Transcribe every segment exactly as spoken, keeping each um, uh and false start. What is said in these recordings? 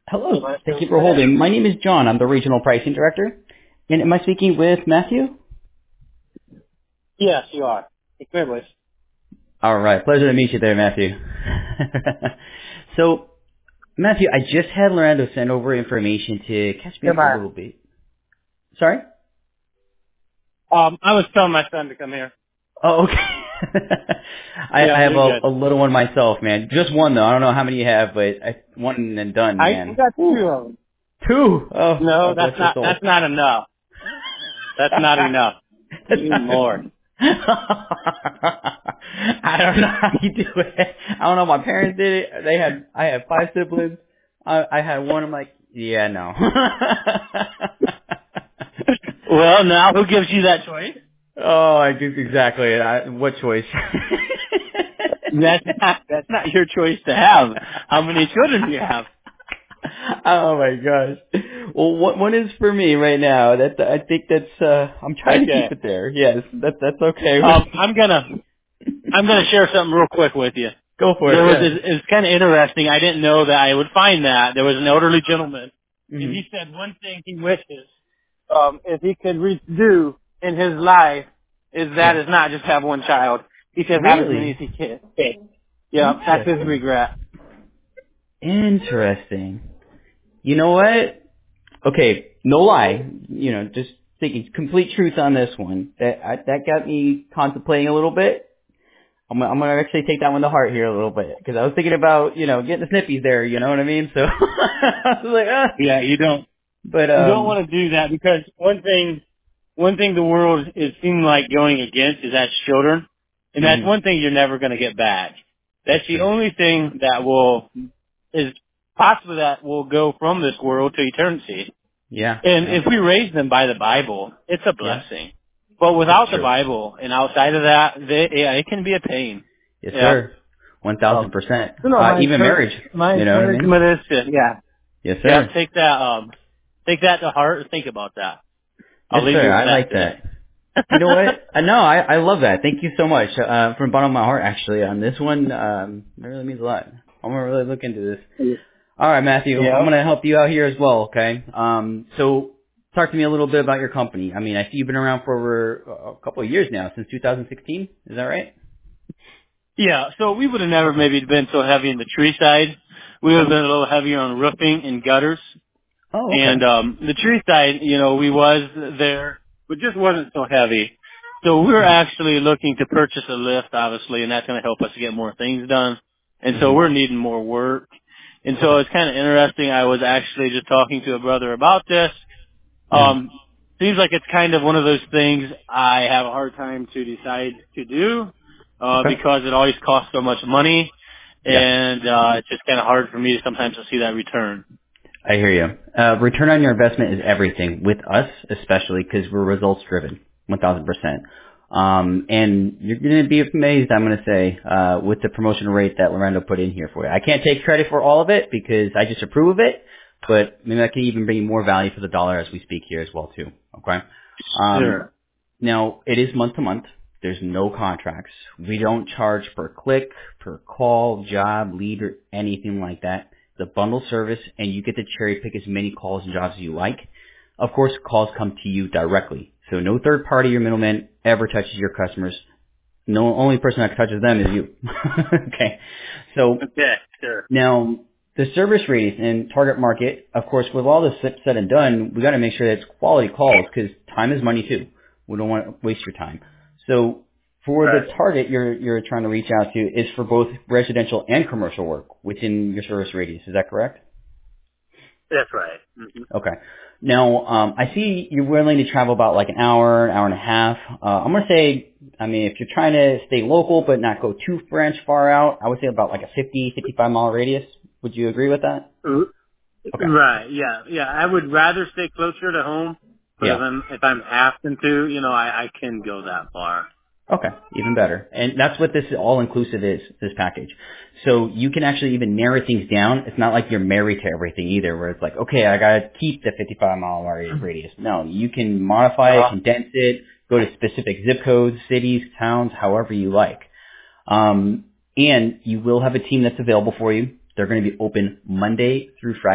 Hello. Thank you for holding. My name is John. I'm the Regional Pricing Director. And am I speaking with Matthew? Yes, you are. Hey, come here, boys. All right. Pleasure to meet you there, Matthew. So, Matthew, I just had Lorando send over information to catch me up a Goodbye. little bit. Sorry? Um, I was telling my son to come here. Oh, okay. I, Yeah, I have you're a, good. a little one myself, man. Just one, though. I don't know how many you have, but I, one and done, I man. got two of them. Two? Oh, No, God bless that's your not. soul. That's not enough. That's not enough. That's You need not more. I don't know how you do it. I don't know. My parents did it. They had. I had five siblings. I, I had one. I'm like, yeah, no. Well, now who gives you that choice? Oh, I do exactly. I, what choice? That's not. That's not your choice to have. How many children do you have? Oh my gosh. Well, one, one is for me right now. That I think that's. uh I'm trying to keep Okay. it there. Yes, that that's okay. Um, I'm gonna. I'm gonna share something real quick with you. Go for There it. was. Yes. It was kind of interesting. I didn't know that I would find that. There was an elderly gentleman, and Hmm. he said one thing he wishes, um, if he could redo in his life, is that Yeah. is not just have one child. He said have as many as Really he can. Okay. Yeah, that's his interesting. regret. Interesting. You know what? Okay, no lie. You know, just thinking complete truth on this one. That I, that got me contemplating a little bit. I'm, gonna- I'm gonna actually take that one to heart here a little bit because I was thinking about you know getting the snippies there. You know what I mean? So I was like, ah. Yeah, you don't. But You don't um, want to do that because one thing, one thing the world is seem like going against is that's children, and that's mhm, one thing you're never going to get back. that's That's the true. only thing that will is possibly that will go from this world to eternity. Yeah, And yeah, if we raise them by the Bible, it's a yeah. blessing. But That's without the true. Bible and outside of that, they, yeah, it can be a pain. Yes, Yeah. sir. One thousand Um, percent. so no, Uh, my even encour- marriage. my You know what I mean? encouragement is to yeah, Yes, yeah, sir. take that um, take that to heart and think about that. Yes, I'll leave sir. you with I that like today. that. You know what? Uh, no, I, I love that. Thank you so much. Uh, from the bottom of my heart, actually, on this one, um, that really means a lot. I'm gonna really look into this. All right, Matthew, I'm Yeah. gonna help you out here as well. Okay. Um, so talk to me a little bit about your company. I mean, I see you've been around for over a couple of years now, since two thousand sixteen. Is that right? Yeah, so we would have never maybe been so heavy in the tree side. We would have been a little heavier on roofing and gutters. Oh, And okay. um the tree side, you know, we was there, but just wasn't so heavy. So we're actually looking to purchase a lift, obviously, and that's going to help us get more things done. And so Mm-hmm. we're needing more work. And so it's kind of interesting. I was actually just talking to a brother about this. Um, Mm-hmm. seems like it's kind of one of those things I have a hard time to decide to do uh, Okay. because it always costs so much money, Yeah. and uh, it's just kind of hard for me sometimes to see that return. I hear you. Uh, return on your investment is everything with us, especially because we're results driven, one thousand percent. Um, and you're going to be amazed, I'm going to say, uh, with the promotion rate that Lorendo put in here for you. I can't take credit for all of it because I just approve of it, but maybe I can even bring you more value for the dollar as we speak here as well too. Okay. Um, Sure. now it is month to month. There's no contracts. We don't charge per click, per call, job, lead, or anything like that. The bundle service, and you get to cherry pick as many calls and jobs as you like. Of course, calls come to you directly. So no third party or middleman ever touches your customers. No, only person that touches them is you. Okay. So Okay. Sure. now the service radius and target market, of course, with all this said and done, we got to make sure that it's quality calls because time is money too. We don't want to waste your time. So for the Right. target you're you're trying to reach out to is for both residential and commercial work within your service radius. Is that correct? That's right. hmm Okay. Now, um, I see you're willing to travel about like an hour, an hour and a half. Uh, I'm going to say, I mean, if you're trying to stay local but not go too branch far out, I would say about like a fifty, fifty-five mile radius. Would you agree with that? Okay. Right. Yeah. Yeah. I would rather stay closer to home, but if Yeah. I'm if I'm having to, you know, I, I can go that far. Okay. Even better. And that's what this all-inclusive is, this package. So you can actually even narrow things down. It's not like you're married to everything either, where it's like, okay, I got to keep the fifty-five mile radius. No, you can modify it, Uh, condense it, go to specific zip codes, cities, towns, however you like. Um, and you will have a team that's available for you. They're going to be open Monday through Friday,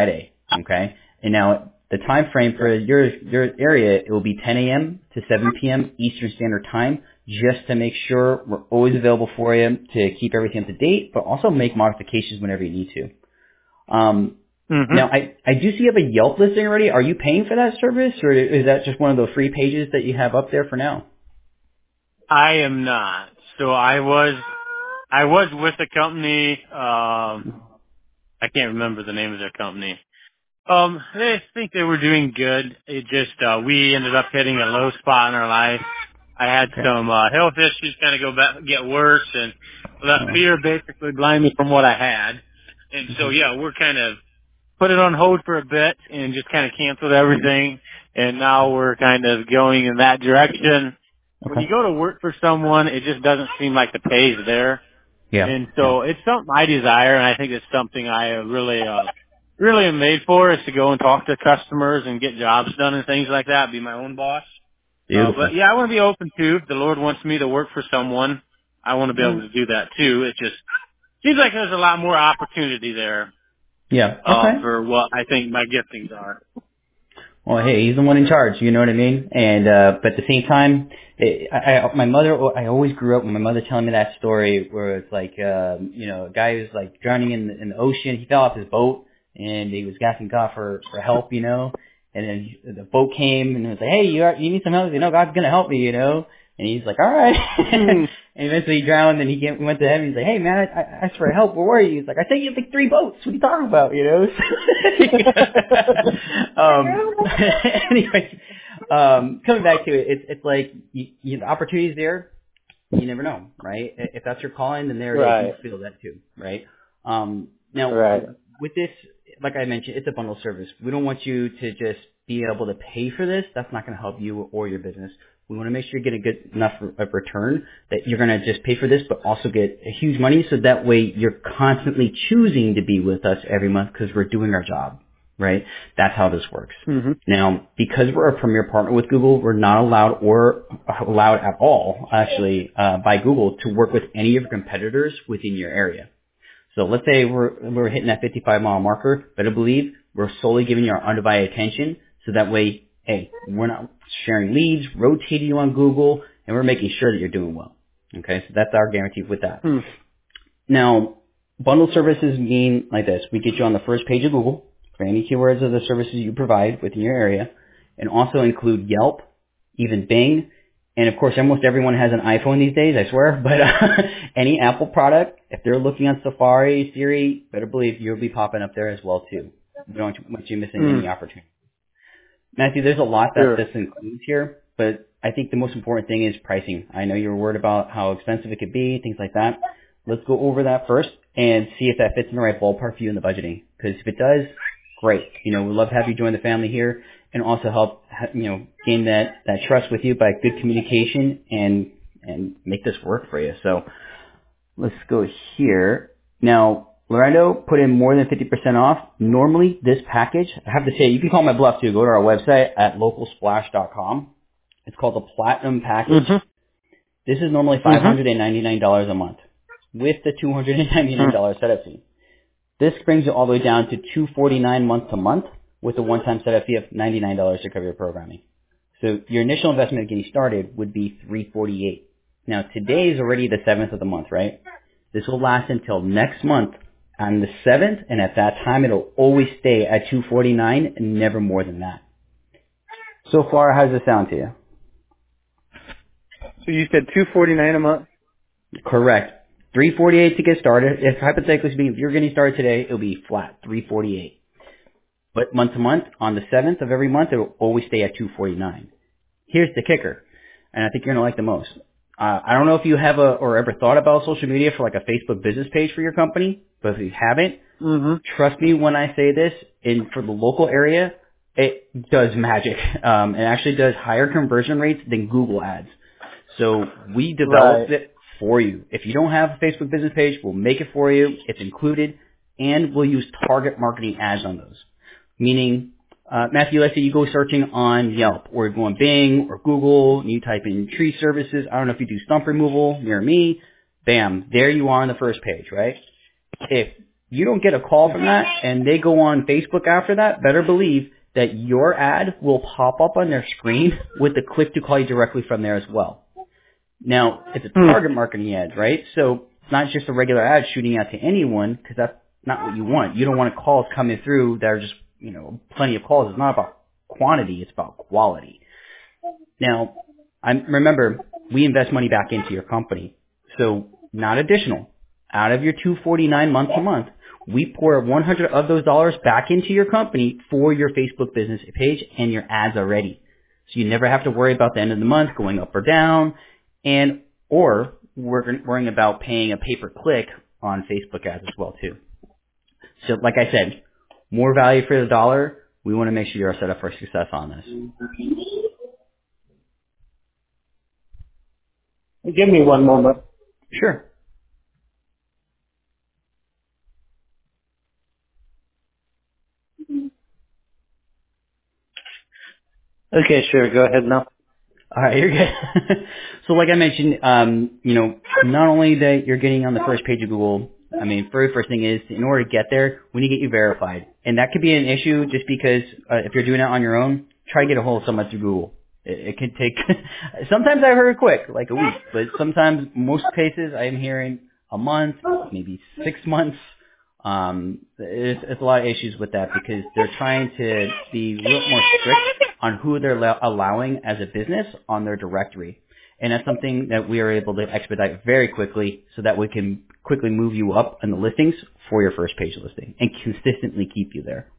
Okay? And now the time frame for your your area, it will be ten a.m. to seven p.m. Eastern Standard Time, just to make sure we're always available for you to keep everything up to date, but also make modifications whenever you need to. Um, Mm-hmm. now, I, I do see you have a Yelp listing already. Are you paying for that service, or is that just one of the free pages that you have up there for now? I am not. So I was, I was with a company, um, I can't remember the name of their company. Um, they think they were doing good. It just, uh, we ended up hitting a low spot in our life. I had Okay. some, uh, health issues kind of go back, get worse, and that Oh. fear basically blinded me from what I had. And so, Mhm. yeah, we're kind of put it on hold for a bit and just kind of canceled everything. And now we're kind of going in that direction. When you Okay. go to work for someone, it just doesn't seem like the pay is there. Yeah. And Yeah. so it's something I desire, and I think it's something I uh, really, uh, really am made for, is to go and talk to customers and get jobs done and things like that, be my own boss. Uh, Beautiful. but yeah, I want to be open too. If the Lord wants me to work for someone, I want to be All able right. to do that too. It just seems like there's a lot more opportunity there, Yeah. uh, Okay. for what I think my giftings are. Well, hey, he's the one in charge. You know what I mean? And uh, but at the same time, it, I, I, my mother, I always grew up with my mother telling me that story where it's like, um, you know, a guy who's like drowning in the, in the ocean. He fell off his boat and he was asking God for for help, you know. And then the boat came and it was like, hey, you are, you need some help? You know, God's gonna help me, you know. And he's like, all right. And eventually he drowned and he came, went to heaven. He's like, hey man, I, I asked for help. Where were you? He's like, I sent you like three boats. What are you talking about? You know? um, anyway, um, coming back to it, it's, it's like, you, you, the opportunity's there. You never know, right? If that's your calling, then there it is. You Right. feel that too, right? Um, now, Right. with this, like I mentioned, it's a bundle service. We don't want you to just be able to pay for this. That's not going to help you or your business. We want to make sure you get a good enough of return that you're going to just pay for this, but also get a huge money, so that way you're constantly choosing to be with us every month because we're doing our job, right? That's how this works. Mm-hmm. Now, because we're a premier partner with Google, we're not allowed or allowed at all, actually, uh, by Google to work with any of your competitors within your area. So let's say we're we're hitting that fifty-five mile marker, better believe we're solely giving you our undivided attention, so that way, hey, we're not sharing leads, rotating you on Google, and we're making sure that you're doing well. Okay, so that's our guarantee with that. Hmm. Now, bundle services mean like this. We get you on the first page of Google for any keywords of the services you provide within your area, and also include Yelp, even Bing, and of course, almost everyone has an iPhone these days, I swear, but uh, any Apple product, if they're looking on Safari, Siri, better believe you'll be popping up there as well too. We don't want you missing Hmm. any opportunity. Matthew, there's a lot that Sure. this includes here, but I think the most important thing is pricing. I know you're worried about how expensive it could be, things like that. Let's go over that first and see if that fits in the right ballpark for you in the budgeting. Because if it does, great. You know, we'd love to have you join the family here and also help, you know, gain that, that trust with you by good communication and, and make this work for you. So let's go here. Now, Loretto put in more than fifty percent off. Normally, this package, I have to say, you can call my bluff too. Go to our website at local splash dot com. It's called the Platinum Package. Mm-hmm. This is normally five hundred ninety-nine dollars a month with the two hundred ninety-nine dollars setup fee. This brings it all the way down to two hundred forty-nine dollars month to month with a one-time setup fee of ninety-nine dollars to cover your programming. So your initial investment getting started would be three hundred forty-eight dollars. Now, today is already the seventh of the month, right? This will last until next month on the seventh, and at that time, it'll always stay at two hundred forty-nine dollars and never more than that. So far, how does it sound to you? So you said two forty nine a month? Correct. three hundred forty-eight dollars to get started. If hypothetically speaking, if you're getting started today, it'll be flat, three hundred forty-eight dollars. But month to month, on the seventh of every month, it'll always stay at two hundred forty-nine dollars. Here's the kicker, and I think you're going to like the most. Uh, I don't know if you have a, or ever thought about social media for like a Facebook business page for your company, but if you haven't, Mm-hmm. trust me when I say this, in for the local area, it does magic. Um, it actually does higher conversion rates than Google ads. So we developed Right. it for you. If you don't have a Facebook business page, we'll make it for you. It's included, and we'll use target marketing ads on those. Meaning, uh, Matthew, let's say you go searching on Yelp, or you go on Bing or Google, and you type in tree services. I don't know if you do stump removal near me. Bam, there you are on the first page, right? If you don't get a call from that and they go on Facebook after that, better believe that your ad will pop up on their screen with the click to call you directly from there as well. Now, it's a target marketing ad, right? So it's not just a regular ad shooting out to anyone, because that's not what you want. You don't want calls coming through that are just, you know, plenty of calls. It's not about quantity, it's about quality. Now, I remember, we invest money back into your company. So not additional. Out of your two hundred forty-nine dollars month to month, we pour one hundred of those dollars back into your company for your Facebook business page, and your ads are ready. So you never have to worry about the end of the month going up or down, and or worrying about paying a pay-per-click on Facebook ads as well too. So like I said, more value for the dollar. We want to make sure you're set up for success on this. Give me one moment. Sure. Okay, sure. Go ahead now. All right, you're good. So like I mentioned, um, you know, not only that you're getting on the first page of Google, I mean, very first thing is, in order to get there, we need to get you verified. And that could be an issue just because uh, if you're doing it on your own, try to get a hold of someone through Google. It, it can take, sometimes I've heard quick, like a week, but sometimes, most cases, I'm hearing a month, maybe six months. Um, it's, it's a lot of issues with that because they're trying to be a little more strict on who they're allow- allowing as a business on their directory. And that's something that we are able to expedite very quickly so that we can quickly move you up in the listings for your first page listing and consistently keep you there.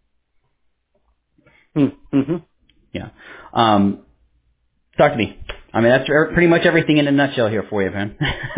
Mm-hmm. Yeah. Um, talk to me. I mean, that's pretty much everything in a nutshell here for you, man.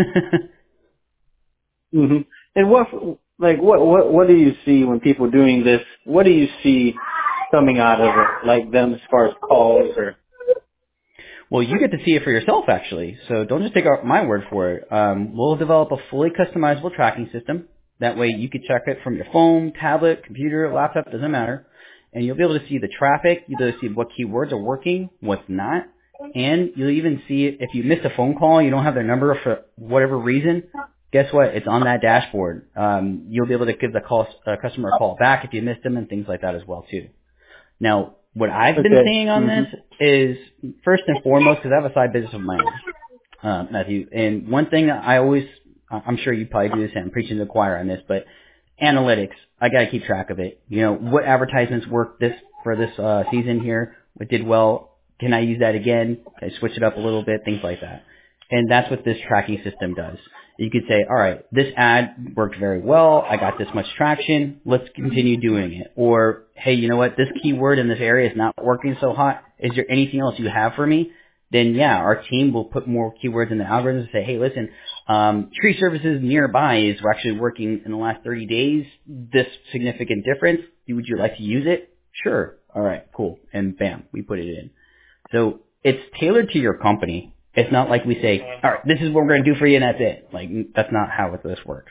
Mm-hmm. And what, like, what, what, what do you see when people doing this? What do you see coming out of it, like them as far as calls or? Well, you get to see it for yourself, actually. So don't just take our, my word for it. Um, we'll develop a fully customizable tracking system. That way you can check it from your phone, tablet, computer, laptop, doesn't matter. And you'll be able to see the traffic. You'll be able to see what keywords are working, what's not. And you'll even see it if you missed a phone call, you don't have their number for whatever reason. Guess what? It's on that dashboard. Um, you'll be able to give the call, uh, customer a call back if you missed them and things like that as well, too. Now, what I've been Okay. seeing on Mm-hmm. this is, first and foremost, because I have a side business of my own, uh, Matthew, and one thing that I always, I'm sure you probably do this, and I'm preaching to the choir on this, but analytics, I got to keep track of it. You know, what advertisements worked this for this uh, season here? What did well? Can I use that again? Can I switch it up a little bit? Things like that. And that's what this tracking system does. You could say, all right, this ad worked very well. I got this much traction. Let's continue doing it. Or, hey, you know what? This keyword in this area is not working so hot. Is there anything else you have for me? Then, yeah, our team will put more keywords in the algorithm and say, hey, listen, um, tree services nearby is we're actually working in the last thirty days. This significant difference. Would you like to use it? Sure. All right, cool. And bam, we put it in. So it's tailored to your company. It's not like we say, all right, this is what we're going to do for you and that's it. Like, that's not how this works.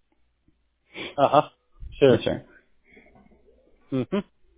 Uh-huh. Sure. Yes, sir. Mm-hmm.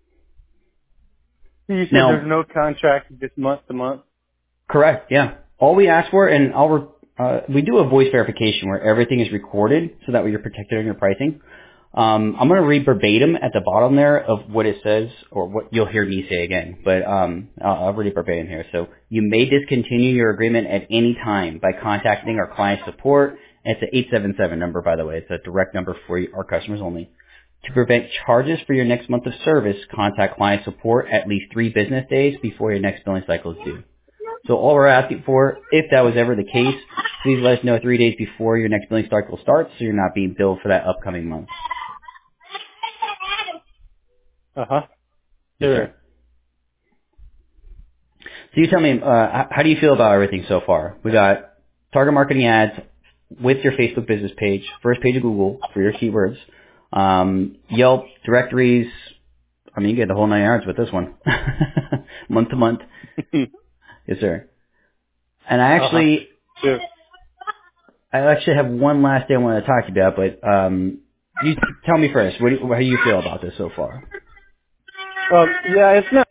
You said Now, there's no contract, just month to month? correct, yeah. All we ask for, and I'll, re- uh, we do a voice verification where everything is recorded so that way you're protected on your pricing. Um, I'm going to read verbatim at the bottom there of what it says, or what you'll hear me say again, but um, I'll, I'll read it verbatim here. So, you may discontinue your agreement at any time by contacting our client support. And it's an eight seven seven number, by the way. It's a direct number for our customers only. To prevent charges for your next month of service, contact client support at least three business days before your next billing cycle is due. So all we're asking for, if that was ever the case, please let us know three days before your next billing cycle starts so you're not being billed for that upcoming month. Uh-huh. Yes, Sure. sir. So you tell me, uh, how do you feel about everything so far? We got target marketing ads with your Facebook business page, first page of Google for your keywords, um, Yelp, directories. I mean, you get the whole nine yards with this one, month to month. Yes, sir. And I actually, uh-huh. Sure. I actually have one last thing I want to talk to you about, but um, you tell me first. What do you, how do you feel about this so far? Um, yeah, it's not.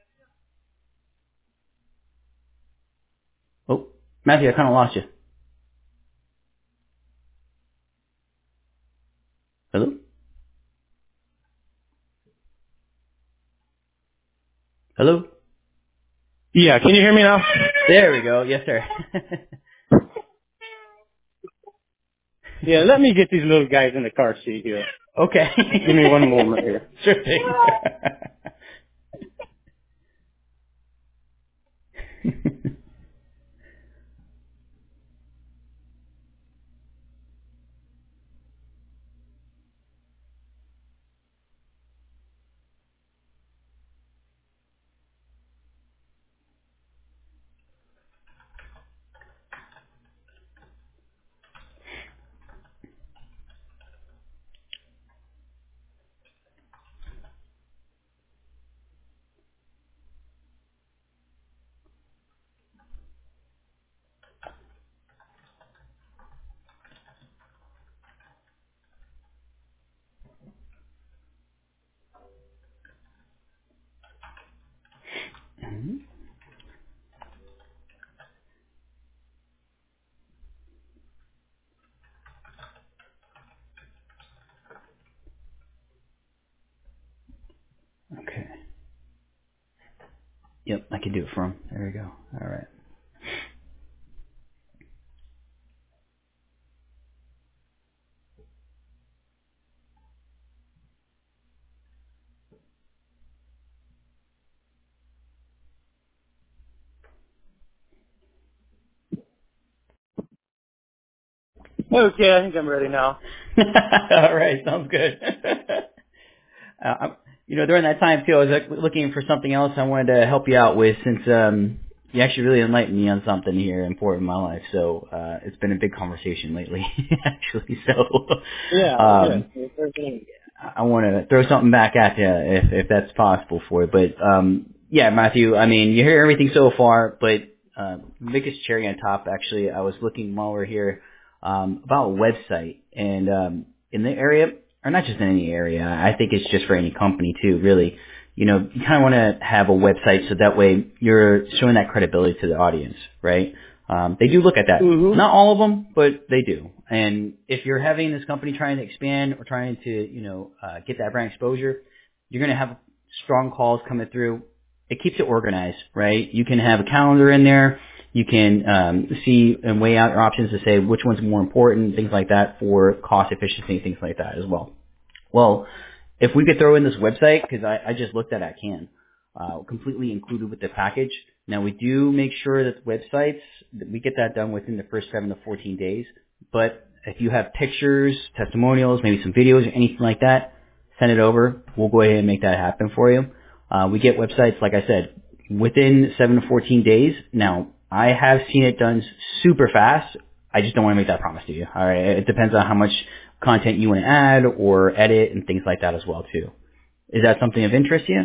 Oh, Matthew, I kind of lost you. Hello? Hello? Yeah, can you hear me now? There we go. Yes, sir. Yeah, let me get these little guys in the car seat here. Okay. Give me one moment here. Sure thing. Mhm. Okay. Yep, I can do it from. There we go. All right. Okay, I think I'm ready now. All right, sounds good. uh, I'm- you know, during that time too, I was like, looking for something else I wanted to help you out with, since um, you actually really enlightened me on something here important in my life. So uh, it's been a big conversation lately, actually. So Yeah, um, good. I want to throw something back at you if if that's possible for you. But um, yeah, Matthew, I mean, you hear everything so far, but uh, biggest cherry on top, actually, I was looking while we're here um, about a website, and um, in the area, or not just in any area, I think it's just for any company too, really. You know, you kind of want to have a website so that way you're showing that credibility to the audience, right? Um, they do look at that. Mm-hmm. Not all of them, but they do. And if you're having this company trying to expand or trying to, you know, uh, get that brand exposure, you're going to have strong calls coming through. It keeps it organized, right? You can have a calendar in there. You can um, see and weigh out your options to say which one's more important, things like that, for cost efficiency, things like that as well. Well, if we could throw in this website, because I, I just looked at it, I can, uh, completely included with the package. Now, we do make sure that websites, that we get that done within the first seven to fourteen days. But if you have pictures, testimonials, maybe some videos or anything like that, send it over. We'll go ahead and make that happen for you. Uh, we get websites, like I said, within seven to fourteen days. Now, I have seen it done super fast. I just don't want to make that promise to you. All right. It depends on how much content you want to add or edit and things like that as well too. Is that something of interest to you?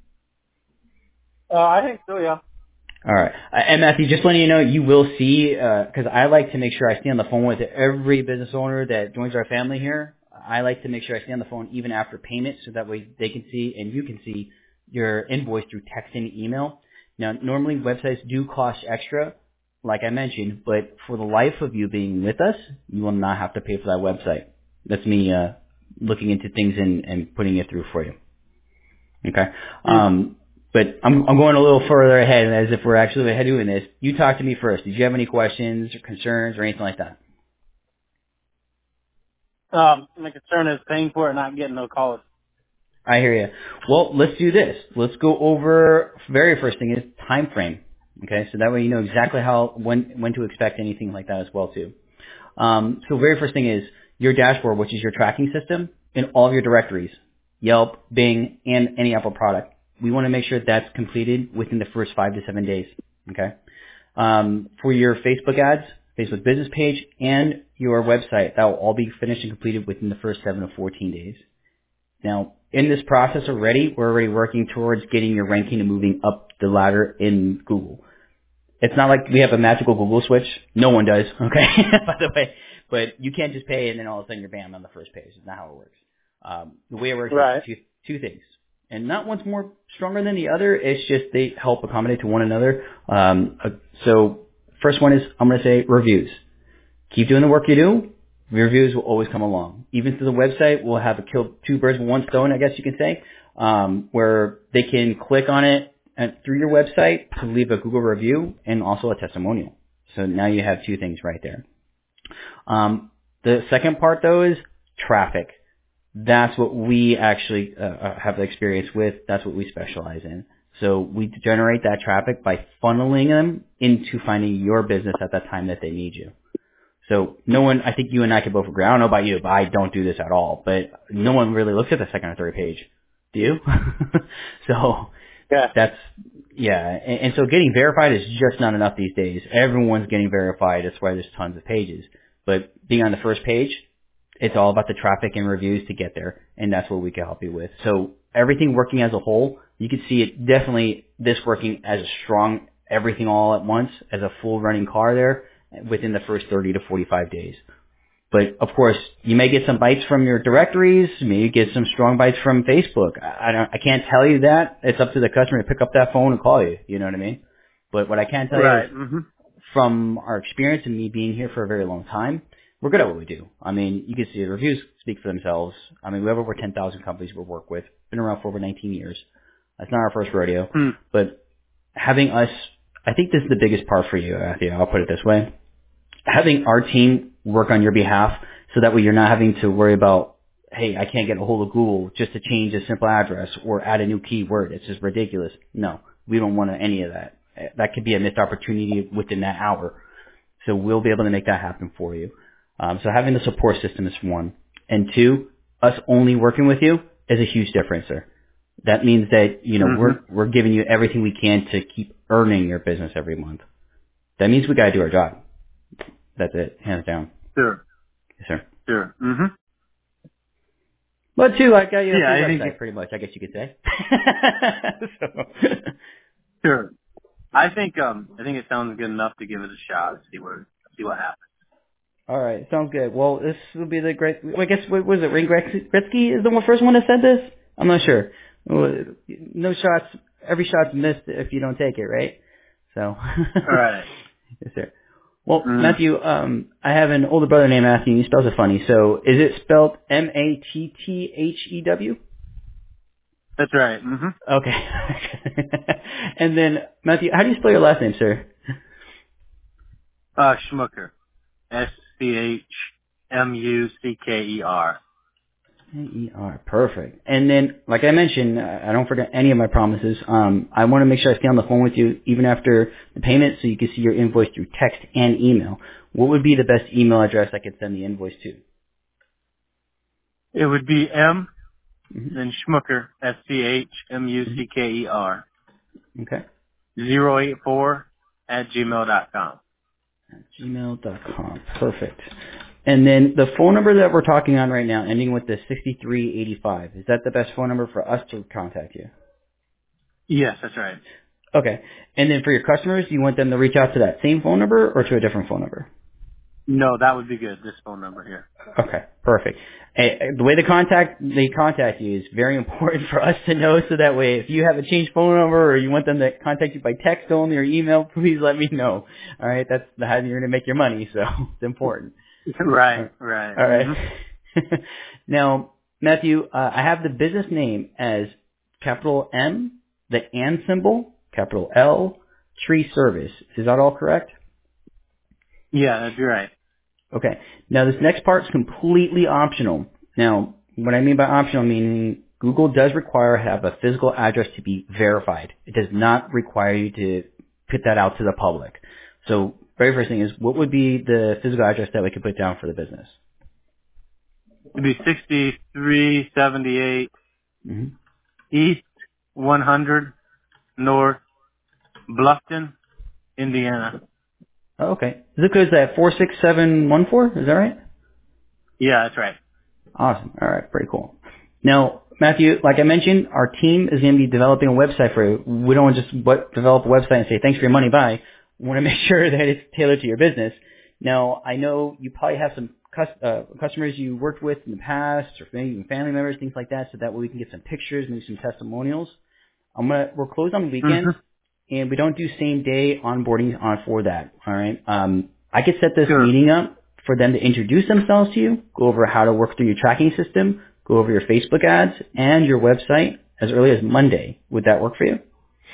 Uh, I think so, yeah. All right. Uh, And Matthew, just letting you know, you will see, because I like to make sure I stay on the phone with every business owner that joins our family here. I like to make sure I stay on the phone even after payment, so that way they can see and you can see your invoice through text and email. Now, normally websites do cost extra, like I mentioned, but for the life of you being with us, you will not have to pay for that website. That's me uh, looking into things and, and putting it through for you. Okay. Um, but I'm, I'm going a little further ahead, as if we're actually ahead doing this. You talk to me first. Did you have any questions or concerns or anything like that? Um, my concern is paying for it and not getting no calls. I hear you. Well, let's do this. Let's go over, very first thing is time frame. Okay, so that way you know exactly how, when, when to expect anything like that as well too. Um, so very first thing is your dashboard, which is your tracking system in all of your directories, Yelp, Bing, and any Apple product. We want to make sure that's completed within the first five to seven days. Okay. Um, for your Facebook ads, Facebook business page, and your website, that will all be finished and completed within the first seven to fourteen days. Now, in this process already, we're already working towards getting your ranking and moving up the ladder in Google. It's not like we have a magical Google switch. No one does, okay, by the way. But you can't just pay and then all of a sudden you're bam on the first page. It's not how it works. Um, the way it works Right. is two, two things. And not one's more stronger than the other. It's just they help accommodate to one another. Um, uh, so first one is, I'm going to say reviews. Keep doing the work you do. Reviews will always come along. Even through the website, we'll have a kill two birds with one stone, I guess you can say, um, where they can click on it, and through your website to leave a Google review and also a testimonial. So now you have two things right there. Um, the second part, though, is traffic. That's what we actually uh, have the experience with. That's what we specialize in. So we generate that traffic by funneling them into finding your business at that time that they need you. So no one, I think you and I can both agree. I don't know about you, but I don't do this at all. But no one really looks at the second or third page. Do you? So Yeah. that's, yeah. And, and so getting verified is just not enough these days. Everyone's getting verified. That's why there's tons of pages. But being on the first page, it's all about the traffic and reviews to get there. And that's what we can help you with. So everything working as a whole, you can see it definitely this working as a strong everything all at once as a full running car there within the first thirty to forty-five days. But of course, you may get some bites from your directories. Maybe get some strong bites from Facebook. I, I don't, I can't tell you that. It's up to the customer to pick up that phone and call you. You know what I mean? But what I can tell Right. you is Mm-hmm. from our experience and me being here for a very long time, we're good at what we do. I mean, you can see the reviews speak for themselves. I mean, we have over ten thousand companies we work with. Been around for over nineteen years. That's not our first rodeo. Mm. But having us, I think this is the biggest part for you, Matthew. I'll put it this way. Having our team work on your behalf so that way you're not having to worry about, hey, I can't get a hold of Google just to change a simple address or add a new keyword. It's just ridiculous. No, we don't want any of that. That could be a missed opportunity within that hour. So we'll be able to make that happen for you. Um, so having the support system is one. And two, us only working with you is a huge differencer. That means that, you know, Mm-hmm. we're, we're giving you everything we can to keep earning your business every month. That means we got to do our job. That's it, hands down. Sure. Yes, sir. Sure. Mm-hmm. But too, I got you a Yeah, free I think website, it- pretty much, I guess you could say. so. Sure. I think um I think it sounds good enough to give it a shot and see what see what happens. All right, sounds good. Well, this will be the great. Well, I guess what was it? Ray Gretzky is the one first one that said this. I'm not sure. No shots. Every shot's missed if you don't take it, right? So. All right. Yes, sir. Well, Mm. Matthew, um, I have an older brother named Matthew. He spells it funny. So, is it spelled M A T T H E W? That's right. Mm-hmm. Okay. And then, Matthew, how do you spell your last name, sir? Uh, Schmucker. S C H M U C K E R. E R, perfect. And then, like I mentioned, I don't forget any of my promises. Um, I want to make sure I stay on the phone with you even after the payment so you can see your invoice through text and email. What would be the best email address I could send the invoice to? It would be M Mm-hmm. then Schmucker. S C H M U C K E R. Okay. Zero eight four at gmail dot com. gmail dot com. Perfect. And then the phone number that we're talking on right now, ending with the sixty-three eighty-five, is that the best phone number for us to contact you? Yes, that's right. Okay. And then for your customers, do you want them to reach out to that same phone number or to a different phone number? No, that would be good. This phone number here. Okay, perfect. Eh, the way they contact they contact you is very important for us to know, so that way if you have a changed phone number or you want them to contact you by text only or email, please let me know. All right, that's how you're going to make your money, so it's important. Right, right. All right. Mm-hmm. Now, Matthew, uh, I have the business name as capital M, the and symbol, capital L, Tree Service. Is that all correct? Yeah, that'd be right. Okay. Now, this next part is completely optional. Now, what I mean by optional, meaning Google does require to have a physical address to be verified. It does not require you to put that out to the public. So, very first thing is, what would be the physical address that we could put down for the business? It'd be sixty-three seventy-eight Mm-hmm. East one hundred North Bluffton, Indiana. Oh, okay. Zip code is that four six seven one four? Is that right? Yeah, that's right. Awesome. All right. Pretty cool. Now, Matthew, like I mentioned, our team is going to be developing a website for you. We don't want to just what, develop a website and say, thanks for your money, bye. We want to make sure that it's tailored to your business. Now, I know you probably have some cus- uh, customers you worked with in the past or maybe even family members, things like that, so that way we can get some pictures, maybe some testimonials. I'm gonna, we're closed on weekends, mm-hmm. and we don't do same day onboarding on for that. All right. Um, I could set this Sure. meeting up for them to introduce themselves to you, go over how to work through your tracking system, go over your Facebook ads and your website as early as Monday. Would that work for you?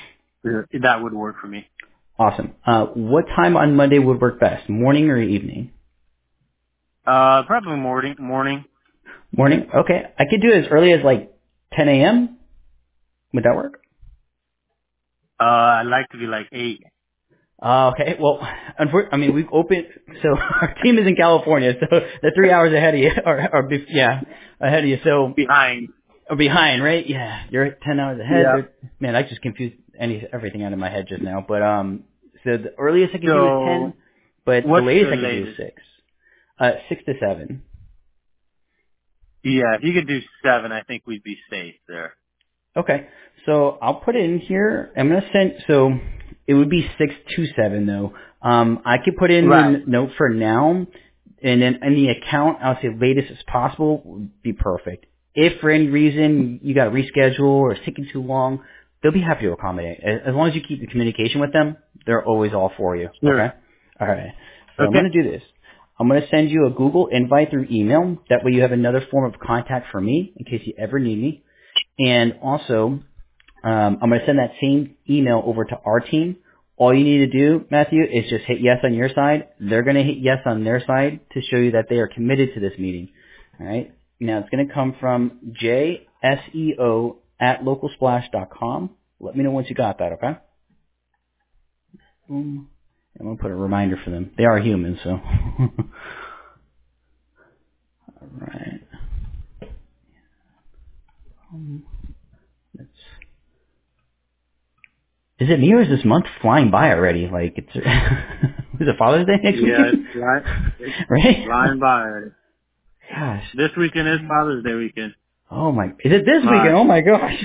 that would work for me. Awesome. Uh, what time on Monday would work best? Morning or evening? Uh, probably morning. Morning. Morning? Okay. I could do it as early as like ten a.m. Would that work? Uh, I'd like to be like eight. Uh, okay. Well, unfor- I mean, we've opened, so our team is in California, so they're three hours ahead of you, or, or be- yeah, ahead of you. So Behind. or behind, right? Yeah, you're ten hours ahead. Yeah. They're- Man, I just confused any everything out of my head just now. But um, so the earliest I can do is ten, So, but the what's latest the I can do is latest? six. Uh, six to seven. Yeah, if you could do seven, I think we'd be safe there. Okay. So I'll put it in here. I'm gonna send. So it would be six to seven though. Um, I could put in the Right. n- note for now, and then in the account, I'll say latest as possible would be perfect. If for any reason you got to reschedule or it's taking too long, they'll be happy to accommodate. As as long as you keep the communication with them, they're always all for you. Sure. Okay. All right. So I'm Okay. gonna do this. I'm going to send you a Google invite through email. That way you have another form of contact for me in case you ever need me. And also, um, I'm going to send that same email over to our team. All you need to do, Matthew, is just hit yes on your side. They're going to hit yes on their side to show you that they are committed to this meeting. All right. Now it's going to come from J S E O at local splash dot com. Let me know once you got that, okay? Um, I'm going to put a reminder for them. They are humans, so. All right. Um, let's Is it me or is this month flying by already? Like it's is it Father's Day next Yeah, weekend? it's right. It's Right? flying by. Gosh. This weekend is Father's Day weekend. Oh my. Is it this weekend? My. Oh my gosh.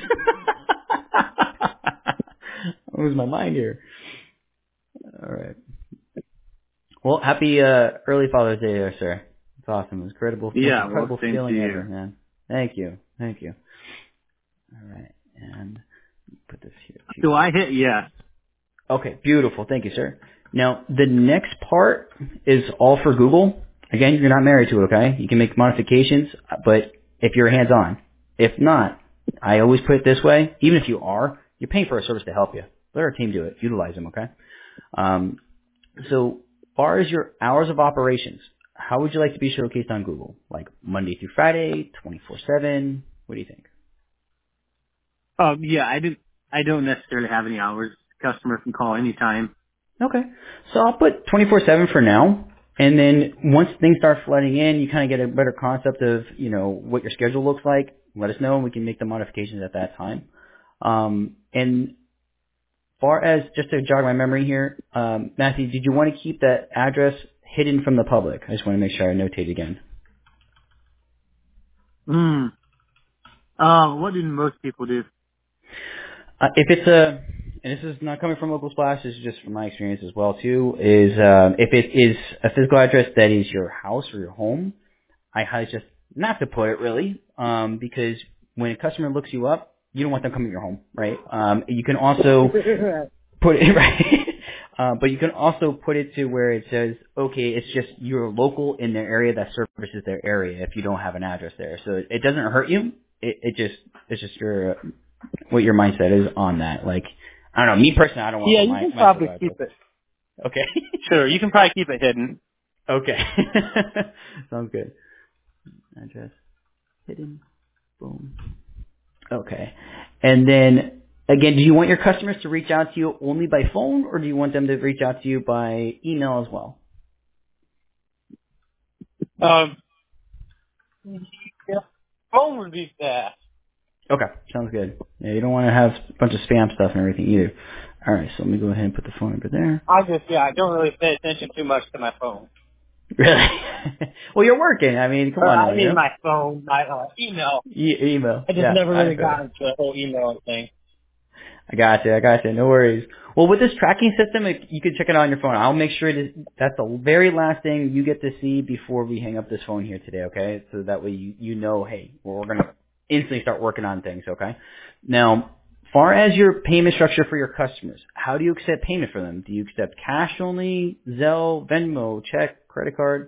I lose my mind here. All right. Well, happy uh, early Father's Day, there, sir. It's awesome. It's incredible, most Yeah, well, incredible same to feeling ever, you. man. Thank you. Thank you. All right. And put this here too. So I hit yes. Okay, beautiful. Thank you, sir. Now, the next part is all for Google. Again, you're not married to it, okay? You can make modifications, but if you're hands-on. If not, I always put it this way, even if you are, you're paying for a service to help you. Let our team do it. Utilize them, okay? Um, so, far as your hours of operations, how would you like to be showcased on Google? Like Monday through Friday, twenty-four seven? What do you think? Um, yeah, I didn't. I don't necessarily have any hours. Customer can call anytime. Okay. So I'll put twenty-four seven for now. And then once things start flooding in, you kind of get a better concept of, you know, what your schedule looks like. Let us know and we can make the modifications at that time. Um, and far as, just to jog my memory here, um, Matthew, did you want to keep that address hidden from the public? I just want to make sure I notate again. Hmm. Um, what do most people do? Uh, if it's a, and this is not coming from Local Splash, this is just from my experience as well too, is um, if it is a physical address that is your house or your home, I highly suggest not to put it really, um, because when a customer looks you up, you don't want them coming to your home, right? Um, you can also put it right, uh, but you can also put it to where it says, okay, it's just you're local in their area that services their area if you don't have an address there, so it, it doesn't hurt you. It, it just it's just your what your mindset is on that. Like I don't know, me personally, I don't want Yeah, to put you my can my probably physical keep address. it. Okay, Sure, you can probably keep it hidden. okay, sounds good. Address hidden. Boom. Okay. And then, again, do you want your customers to reach out to you only by phone, or do you want them to reach out to you by email as well? Um, yeah, phone would be fast. Okay. Sounds good. Yeah, you don't want to have a bunch of spam stuff and everything either. All right, so let me go ahead and put the phone number there. I just, yeah, I don't really pay attention too much to my phone. Really? Well, you're working. I mean, come Or on I now, you mean know? my phone, my uh, email. E- email. I just Yeah, never I really feel you. got into the whole email thing. I got you. I got you. No worries. Well, with this tracking system, it, you can check it out on your phone. I'll make sure that that's the very last thing you get to see before we hang up this phone here today, okay? So that way you, you know, hey, well, we're going to instantly start working on things, okay? Now, far as your payment structure for your customers, how do you accept payment for them? Do you accept cash only, Zelle, Venmo, check, credit card?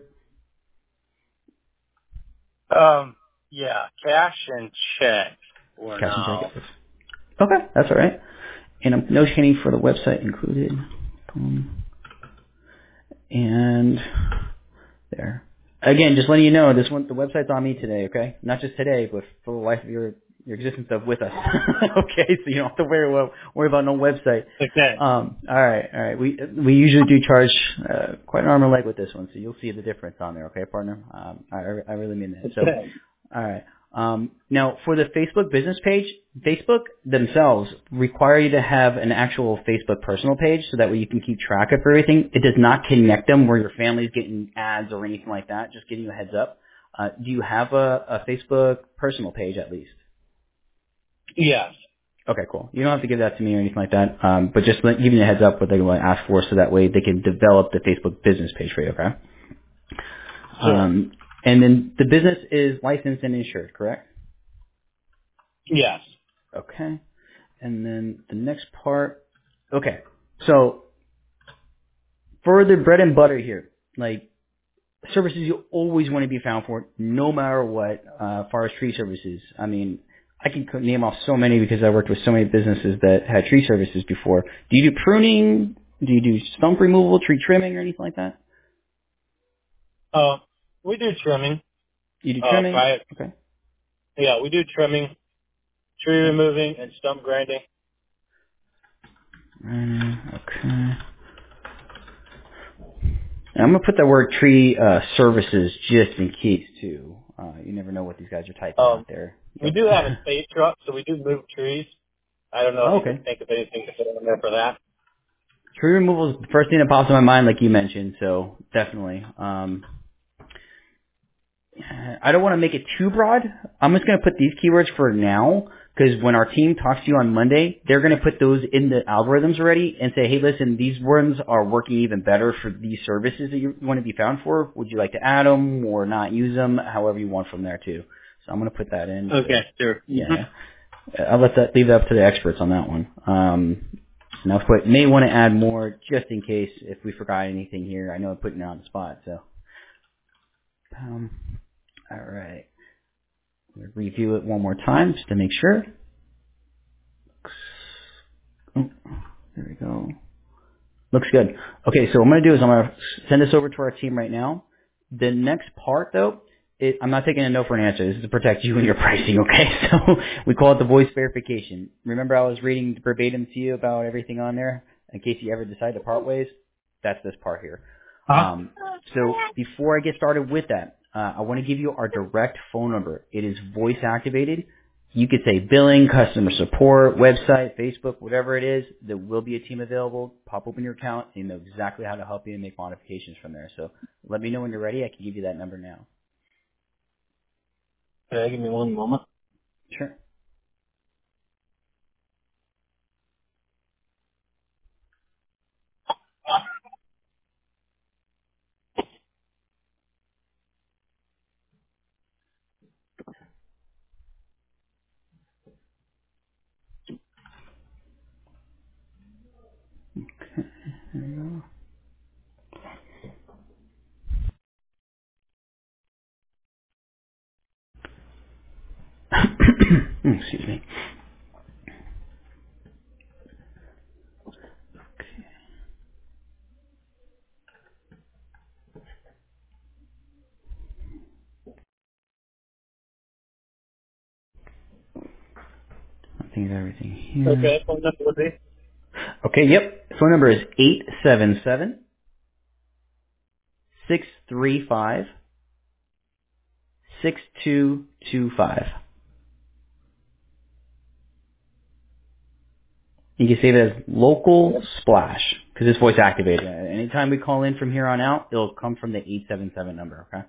Um, yeah, cash and check for Cash and check. now. Okay, that's all right. And I'm notating for the website included. Boom. And there. Again, just letting you know, this one, the website's on me today, okay? Not just today, but for the life of your your existence of with us. Okay, so you don't have to worry about worry about no website. Okay. Um, all right, all right. We we usually do charge uh, quite an arm and leg with this one, so you'll see the difference on there, okay, partner? Um, I I really mean that. So, Okay. all right. Um, now for the Facebook business page, Facebook themselves require you to have an actual Facebook personal page, so that way you can keep track of everything. It does not connect them where your family's getting ads or anything like that. Just giving you a heads up. Uh, do you have a, a Facebook personal page at least? Yes. Okay, cool. You don't have to give that to me or anything like that, um, but just let, giving you a heads up what they want to ask for, so that way they can develop the Facebook business page for you, okay? Sure. Um, and then the business is licensed and insured, correct? Yes. Okay. And then the next part, okay. So for the bread and butter here, like services you always want to be found for, no matter what, uh, as far as tree services. I mean, I can name off so many because I worked with so many businesses that had tree services before. Do you do pruning? Do you do stump removal, tree trimming, or anything like that? Uh, we do trimming. You do Uh, trimming? prior, Okay. yeah, we do trimming, tree removing, and stump grinding. Mm, okay. And I'm going to put the word tree uh, services just in case, too. Uh, you never know what these guys are typing Um, out there. we Yep. do have a spade truck, so we do move trees. I don't know Oh, if you okay. can think of anything to put on there for that. Tree removal is the first thing that pops in my mind, like you mentioned, so definitely. Um, I don't want to make it too broad. I'm just going to put these keywords for now, because when our team talks to you on Monday, they're going to put those in the algorithms already and say, hey, listen, these ones are working even better for these services that you want to be found for. Would you like to add them or not use them? However you want from there, too. So I'm going to put that in. Okay, sure. Yeah. I'll let that leave that up to the experts on that one. Um, and I'll put may want to add more just in case if we forgot anything here. I know I'm putting it on the spot, so. Um, all right. We'll review it one more time just to make sure. Oh, there we go. Looks good. Okay, so what I'm going to do is I'm going to send this over to our team right now. The next part, though, it, I'm not taking a no for an answer. This is to protect you and your pricing, okay? So we call it the voice verification. Remember I was reading verbatim to you about everything on there in case you ever decide to part ways? That's this part here. Huh? Um, so before I get started with that, uh, I want to give you our direct phone number. It is voice activated. You could say billing, customer support, website, Facebook, whatever it is. There will be a team available. Pop open your account and know exactly how to help you and make modifications from there. So let me know when you're ready. I can give you that number now. Okay, give me one moment. Sure. There you go. Excuse me. I think of everything here. Okay, phone number would be? Okay, yep. Phone number is eight seven seven, six three five, six two two five. You can save it as local splash because it's voice activated. Anytime we call in from here on out, it'll come from the eight seven seven number, okay?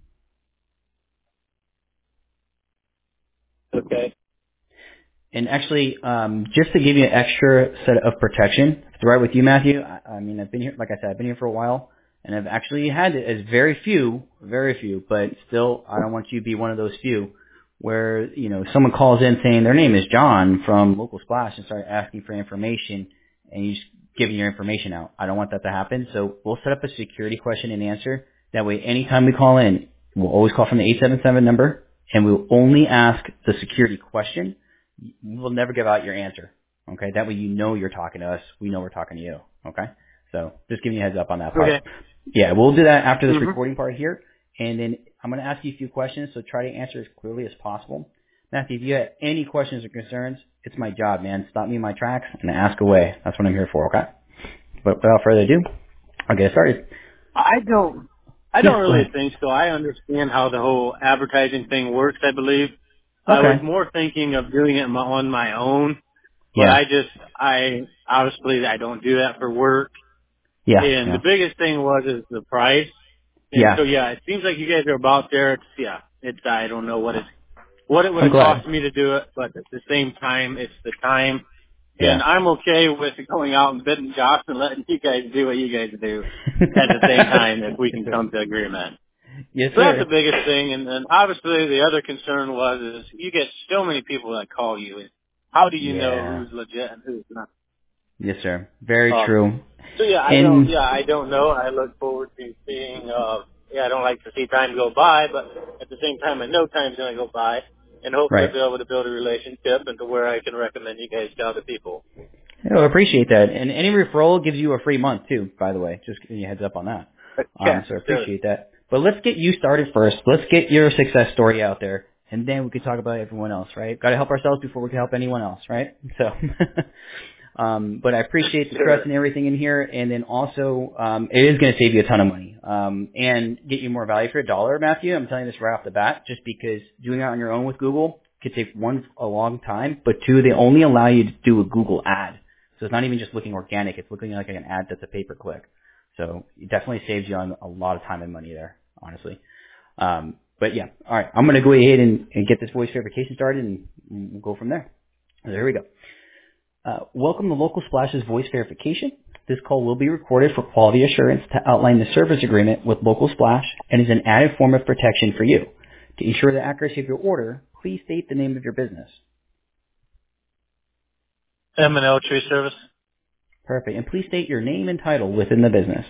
Okay. And actually, um, just to give you an extra set of protection, if it's all right with you, Matthew, I, I mean, I've been here, like I said, I've been here for a while, and I've actually had it as very few, very few, but still, I don't want you to be one of those few where, you know, someone calls in saying their name is John from Local Splash and start asking for information, and you just giving your information out. I don't want that to happen, so we'll set up a security question and answer. That way, anytime we call in, we'll always call from the eight seven seven number, and we'll only ask the security question. We will never give out your answer. Okay, that way you know you're talking to us. We know we're talking to you. Okay, so just giving you a heads up on that part. Okay. Yeah, we'll do that after this Mm-hmm. recording part here, and then I'm going to ask you a few questions, so try to answer as clearly as possible. Matthew, if you have any questions or concerns, it's my job, man. Stop me in my tracks and ask away. That's what I'm here for, okay? But without further ado, I'll get started. I don't, I Yeah, don't go really ahead. think so. I understand how the whole advertising thing works, I believe. I was Okay. more thinking of doing it my- on my own, but Yeah. I just, I, obviously I don't do that for work. Yeah. And Yeah. the biggest thing was is the price. And Yeah. so yeah, it seems like you guys are about there. It's, yeah, it's, I don't know what it's, what it would I'm have glad. cost me to do it, but at the same time, it's the time. And Yeah. I'm okay with going out and bidding jobs and letting you guys do what you guys do at the same time if we Yes, can sir. come to agreement. Yes, So that's the sir. biggest thing. And then obviously the other concern was is you get so many people that call you. And how do you know Yeah. who's legit and who's not? Yes, sir. Very Um, true. so yeah, I don't. And Yeah, I don't know. I look forward to seeing. Uh, yeah, I don't like to see time go by, but at the same time, I know time's going to go by, and hopefully right. be able to build a relationship and to where I can recommend you guys to other people. Yeah, I appreciate that. And any referral gives you a free month too, by the way. Just giving you a heads up on that. Yeah, Um, so I sure. appreciate that. But let's get you started first. Let's get your success story out there, and then we can talk about everyone else, right? Got to help ourselves before we can help anyone else, right? So, um, but I appreciate the trust Sure. and everything in here, and then also um, it is going to save you a ton of money um, and get you more value for a dollar, Matthew. I'm telling you this right off the bat, just because doing it on your own with Google could take one a long time, but two, they only allow you to do a Google ad. So it's not even just looking organic; it's looking like an ad that's a pay per click. So it definitely saves you on a lot of time and money there, honestly. Um, but yeah, all right. I'm going to go ahead and, and get this voice verification started, and we'll go from there. So there we go. Uh, welcome to Local Splash's voice verification. This call will be recorded for quality assurance to outline the service agreement with Local Splash and is an added form of protection for you. To ensure the accuracy of your order, please state the name of your business. M and L Tree Service. Perfect. And please state your name and title within the business.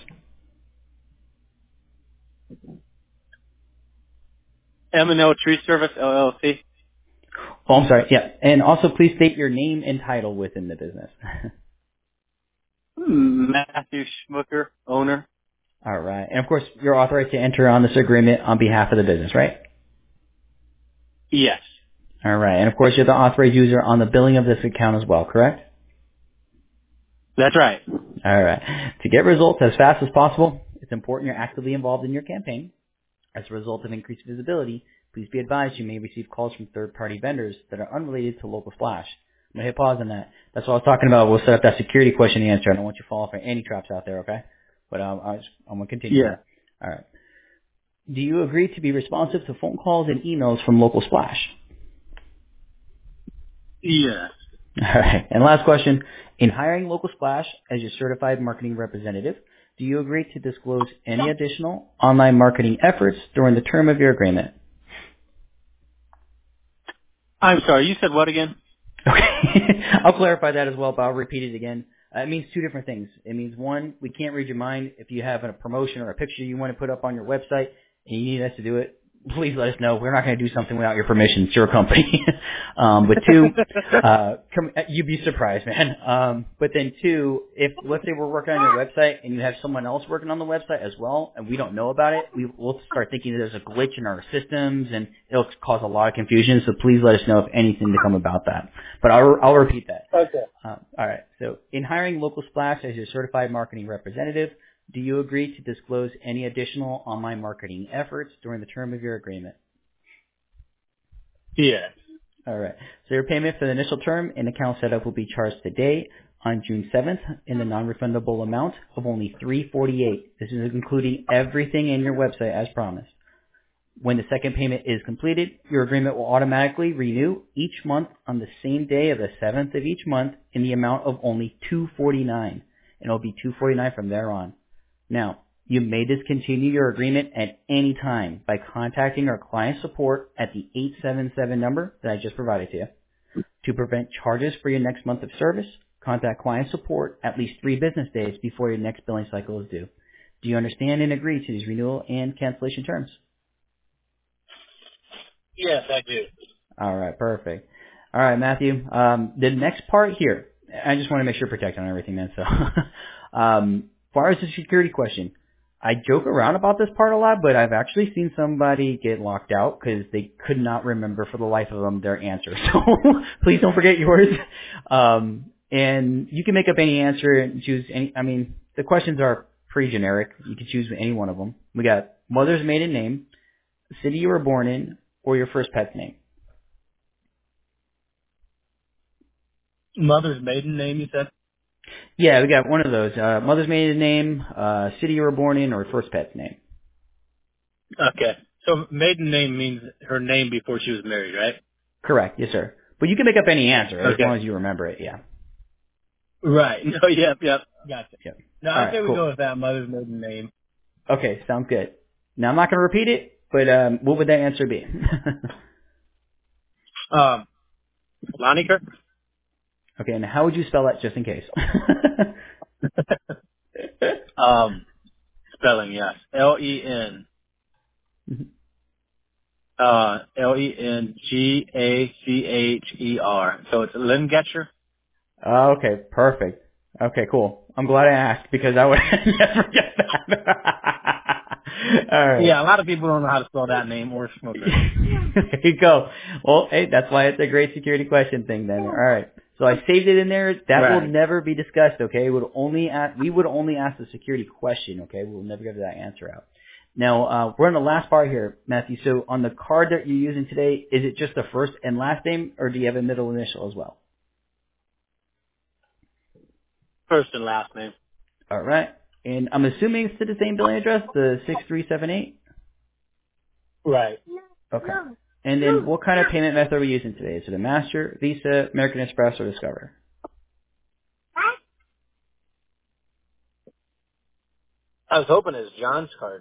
M and L Tree Service L L C. Oh, I'm sorry. Yeah. And also please state your name and title within the business. Matthew Schmucker, owner. All right. And of course, you're authorized to enter on this agreement on behalf of the business, right? Yes, All right. And of course, you're the authorized user on the billing of this account as well, correct? that's right. All right. To get results as fast as possible, it's important you're actively involved in your campaign. As a result of increased visibility, please be advised you may receive calls from third-party vendors that are unrelated to Local Splash. I'm going to hit pause on that. That's what I was talking about. We'll set up that security question and answer. I don't want you to fall for any traps out there, okay? But um, I was, I'm going to continue Yeah. here. All right. Do you agree to be responsive to phone calls and emails from Local Splash? Yes. All right. And last question. In hiring Local Splash as your certified marketing representative, do you agree to disclose any additional online marketing efforts during the term of your agreement? I'm sorry. You said what again? Okay. I'll clarify that as well, but I'll repeat it again. Uh, it means two different things. It means, one, we can't read your mind. If you have a promotion or a picture you want to put up on your website and you need us to do it, please let us know. We're not going to do something without your permission. It's your company. um, but two, uh, come, you'd be surprised, man. Um, but then two, if let's say we're working on your website and you have someone else working on the website as well, and we don't know about it, we, we'll start thinking that there's a glitch in our systems, and it'll cause a lot of confusion. So please let us know if anything to come about that. But I'll, I'll repeat that. Okay. Uh, all right. So in hiring Local Splash as your certified marketing representative, do you agree to disclose any additional online marketing efforts during the term of your agreement? Yes. All right. So your payment for the initial term and account setup will be charged today on June seventh in the non-refundable amount of only three hundred forty-eight dollars. This is including everything in your website as promised. When the second payment is completed, your agreement will automatically renew each month on the same day of the seventh of each month in the amount of only two hundred forty-nine dollars, and it'll be two hundred forty-nine dollars from there on. Now, you may discontinue your agreement at any time by contacting our client support at the eight seven seven number that I just provided to you. To prevent charges for your next month of service, contact client support at least three business days before your next billing cycle is due. Do you understand and agree to these renewal and cancellation terms? Yes, I do. All right, perfect. All right, Matthew. Um, the next part here, I just want to make sure protect on everything, man. So, um, as far as the security question, I joke around about this part a lot, but I've actually seen somebody get locked out because they could not remember for the life of them their answer. So please don't forget yours. Um, and you can make up any answer and choose any. I mean, the questions are pretty generic. You can choose any one of them. We got mother's maiden name, city you were born in, or your first pet's name. Mother's maiden name, you said? Yeah, we got one of those. Uh, mother's maiden name, uh, city you were born in, or first pet's name. Okay. So maiden name means her name before she was married, right? Correct. Yes, sir. But you can make up any answer as Okay. long as you remember it. Yeah. Right. No, yep, yep. Gotcha. Yep. No, All I right, say we cool. go with that, mother's maiden name. Okay, sounds good. Now I'm not going to repeat it, but um, what would that answer be? Um, Loniker? Okay, and how would you spell that just in case? um, spelling, yes. L E N. Uh, L E N G A C H E R. So it's Lingetcher? Oh, okay, perfect. Okay, cool. I'm glad I asked because I would never get that. All right. Yeah, a lot of people don't know how to spell that name or smoke her name. There you go. Well, hey, that's why it's a great security question thing then. All right. So I saved it in there. That Right. will never be discussed, okay? It would only ask, we would only ask the security question, okay? We'll never give that answer out. Now, uh, we're on the last part here, Matthew. So on the card that you're using today, is it just the first and last name, or do you have a middle initial as well? First and last name. All right. And I'm assuming it's to the same billing address, the six three seven eight? Right. Okay. And then what kind of payment method are we using today? Is it a Master, Visa, American Express, or Discover? I was hoping it's John's card.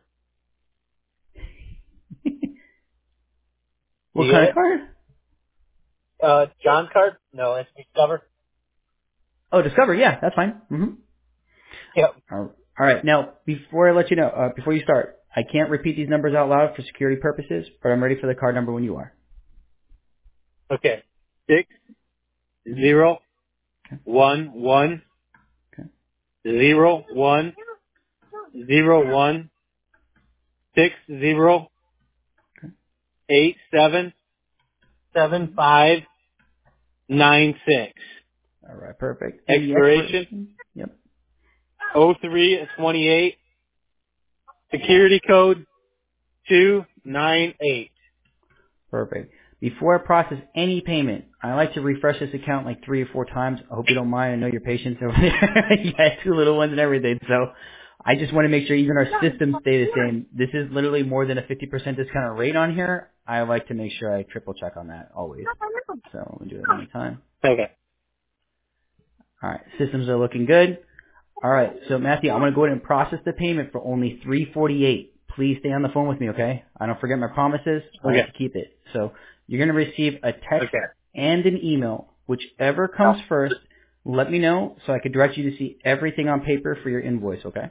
What You kind get of card? it? Uh, John's card? No, it's Discover. Oh, Discover. Yeah, that's fine. Mm-hmm. Yep. All right. Now, before I let you know, uh, before you start, I can't repeat these numbers out loud for security purposes, but I'm ready for the card number when you are. Okay. Six, zero, Okay. one, one, Okay. zero, one, zero, one, six, zero, Okay. eight, seven, seven, five, nine, six. All right. Perfect. And the Expiration, expiration? Yep. oh three twenty-eight. Security code, two nine eight. Perfect. Before I process any payment, I like to refresh this account like three or four times. I hope you don't mind. I know your patience over there. You got two little ones and everything. So I just want to make sure even our systems stay the same. This is literally more than a fifty percent discount rate on here. I like to make sure I triple check on that always. So we'll do it one time. Okay. All right. Systems are looking good. All right. So Matthew, I'm going to go ahead and process the payment for only three forty-eight. Please stay on the phone with me, okay? I don't forget my promises. I Okay. have to keep it. So you're going to receive a text Okay. and an email. Whichever comes first, let me know so I can direct you to see everything on paper for your invoice, okay?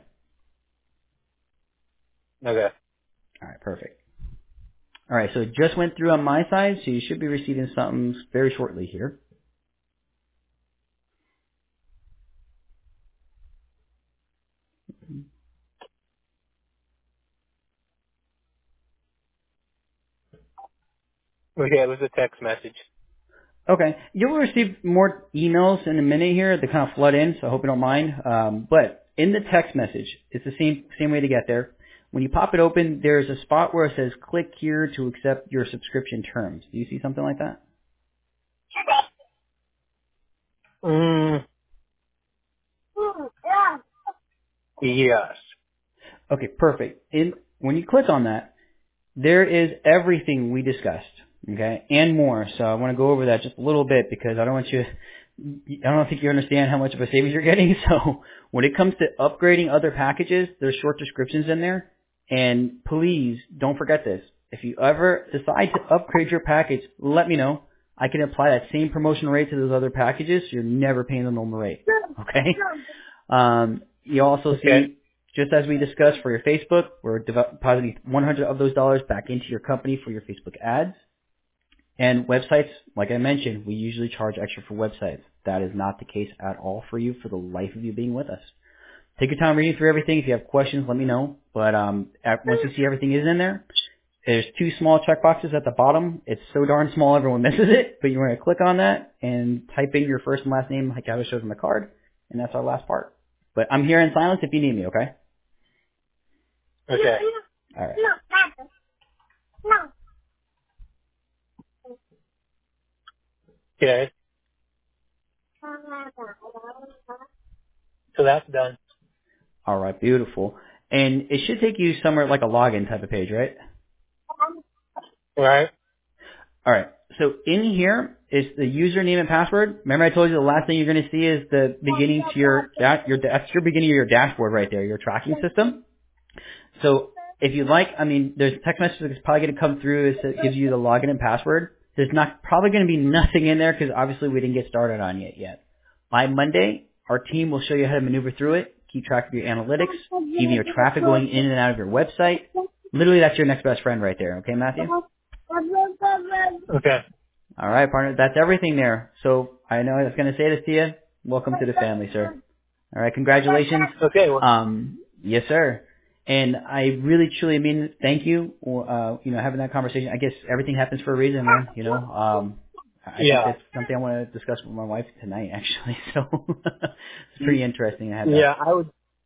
Okay. All right, perfect. All right, so it just went through on my side, so you should be receiving something very shortly here. Okay, it was a text message. Okay. You'll receive more emails in a minute here that kind of flood in, so I hope you don't mind. Um, but in the text message, it's the same same way to get there. When you pop it open, there's a spot where it says click here to accept your subscription terms. Do you see something like that? Mm, yes. Okay, perfect. In, when you click on that, there is everything we discussed, okay, and more. So I want to go over that just a little bit because I don't want you, I don't think you understand how much of a savings you're getting. So when it comes to upgrading other packages, there's short descriptions in there. And please don't forget this. If you ever decide to upgrade your package, let me know. I can apply that same promotion rate to those other packages. So you're never paying the normal rate. Okay? Um, you also Okay. see, just as we discussed for your Facebook, we're depositing one hundred of those dollars back into your company for your Facebook ads. And websites, like I mentioned, we usually charge extra for websites. That is not the case at all for you for the life of you being with us. Take your time reading through everything. If you have questions, let me know. But um, at, once you see everything is in there, there's two small checkboxes at the bottom. It's so darn small everyone misses it, but you're going to click on that and type in your first and last name like I was showed on the card, and that's our last part. But I'm here in silence if you need me, okay? Okay. All right. Okay. So that's done. All right, beautiful. And it should take you somewhere like a login type of page, right? Right. All right. So in here is the username and password. Remember I told you the last thing you're going to see is the beginning to your that your that's your beginning of your dashboard right there, your tracking system. So if you'd like, I mean, there's a text message that's probably going to come through that gives you the login and password. There's not probably going to be nothing in there because obviously we didn't get started on it yet. By Monday, our team will show you how to maneuver through it, keep track of your analytics, even your traffic going in and out of your website. Literally, that's your next best friend right there. Okay, Matthew? Okay. All right, partner. That's everything there. So I know I was going to say this to you. Welcome to the family, sir. All right, congratulations. Okay. Well, Um, yes, sir. And I really, truly mean thank you. Uh, you know, having that conversation. I guess everything happens for a reason, man. You know, um, I yeah. think that's something I want to discuss with my wife tonight, actually. So it's pretty interesting to have that. Yeah, I would.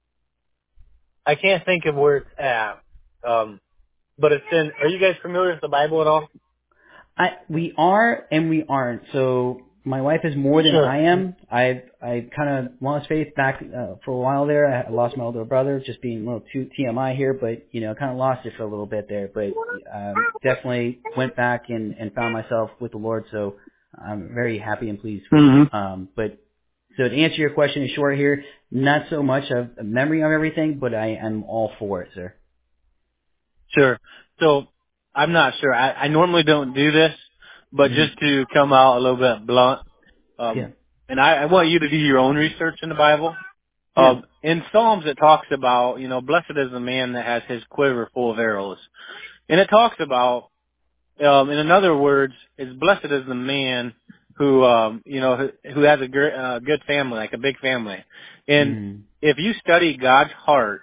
I can't think of where it's at. Um, but it's in. Are you guys familiar with the Bible at all? I we are and we aren't. So my wife is more than Sure. I am. I I kind of lost faith back uh, for a while there. I lost my older brother, just being a little too T M I here, but you know, kind of lost it for a little bit there. But um, definitely went back and and found myself with the Lord. So I'm very happy and pleased. Mm-hmm. Um, but so to answer your question in short here, not so much of a memory of everything, but I am all for it, sir. Sure. So I'm not sure. I, I normally don't do this, but Mm-hmm. just to come out a little bit blunt, Yeah. um, and I, I want you to do your own research in the Bible. Yeah. Um, in Psalms, it talks about, you know, blessed is the man that has his quiver full of arrows. And it talks about, um, in other words, is blessed is the man who, um, you know, who, who has a gr- uh, good family, like a big family. And Mm-hmm. if you study God's heart,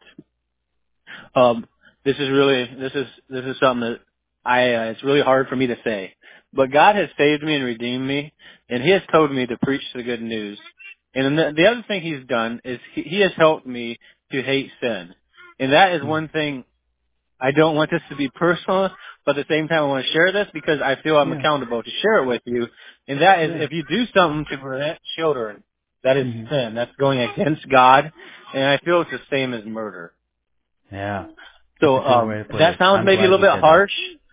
um, this is really, this is, this is something that I, uh, it's really hard for me to say. But God has saved me and redeemed me, and He has told me to preach the good news. And the, the other thing He's done is He, he has helped me to hate sin. And that is one thing. I don't want this to be personal, but at the same time I want to share this because I feel I'm Yeah. accountable to share it with you. And that is Yeah. if you do something to prevent children, that is Mm-hmm. sin. That's going against God. And I feel it's the same as murder. Yeah. That's So a good way um, to put that it. sounds I'm maybe a glad little you bit said that. harsh,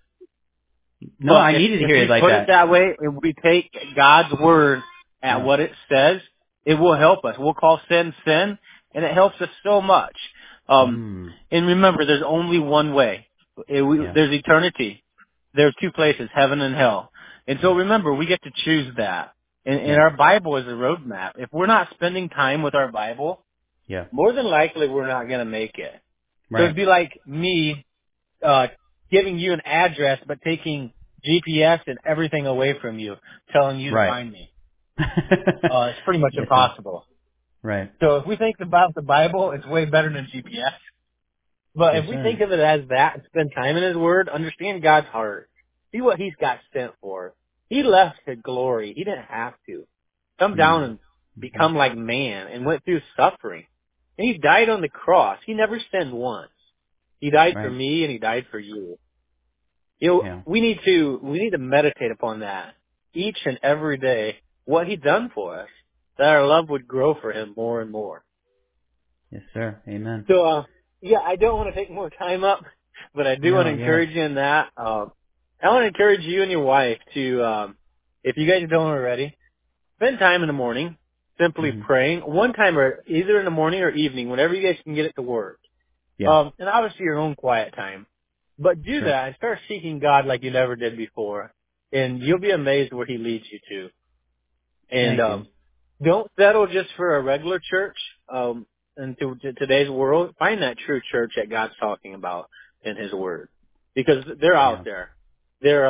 No, but I if, needed to if hear we it like put it that. that way, if we take God's word at Yeah. what it says, it will help us. We'll call sin sin, and it helps us so much. Um, Mm. and remember, there's only one way. It, we, Yeah. there's eternity. There's two places, heaven and hell. And so Yeah. remember, we get to choose that. And, and Yeah. our Bible is a roadmap. If we're not spending time with our Bible, Yeah. more than likely we're not going to make it. So it'd Right. be like me uh, giving you an address, but taking G P S and everything away from you, telling you to Right. find me. Uh, it's pretty much Yes, sir. impossible. Right. So if we think about the Bible, it's way better than G P S. But Yes, if we sir. think of it as that and spend time in His Word, understand God's heart. See what He's got sent for. He left to glory. He didn't have to. Come down Mm. and Mm-hmm. become like man and went through suffering. And He died on the cross. He never sinned once. He died for Right. me and He died for you. You know, Yeah. we need to we need to meditate upon that each and every day. What He done for us, that our love would grow for Him more and more. Yes, sir. Amen. So, uh, yeah, I don't want to take more time up, but I do want to No, yeah. encourage you in that. Um, I want to encourage you and your wife to, um, if you guys don't already, spend time in the morning simply Mm-hmm. praying. One time, or either in the morning or evening, whenever you guys can get it to work. Yeah. Um, and obviously your own quiet time. But do Sure. that and start seeking God like you never did before, and you'll be amazed where He leads you to. And Thank you. um, don't settle just for a regular church. Um, into to today's world, find that true church that God's talking about in His Word, because they're out Yeah. there. They're um,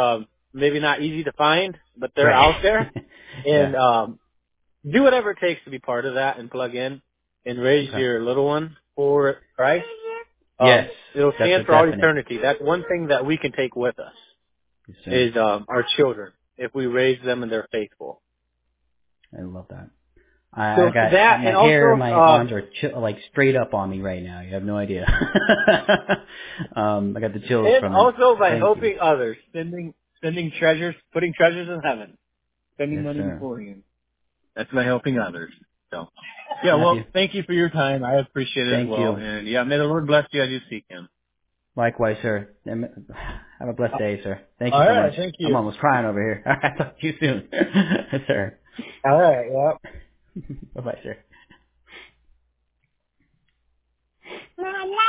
maybe not easy to find, but they're Right. out there. And Yeah. um, do whatever it takes to be part of that and plug in and raise Okay. your little one for Christ. Yes. Um, it'll That's stand a for all definite. eternity. That's one thing that we can take with us Yes, sir. is um, our children if we raise them and they're faithful. I love that. I, So I got that my and hair, also my uh, arms are chi- like straight up on me right now. You have no idea. um, I got the chills and from it. also by Thank you. helping others, sending sending treasures, putting treasures in heaven, spending Yes, money sir. before Him. That's by helping others. So yeah, well, Matthew, thank you for your time. I appreciate it as thank well. you. And yeah, may the Lord bless you as you seek Him. Likewise, sir. And have a blessed day, sir. Thank you All so much. right, thank I'm you. almost crying over here. All right, talk to you soon, sir. All right, yeah. Bye-bye, sir.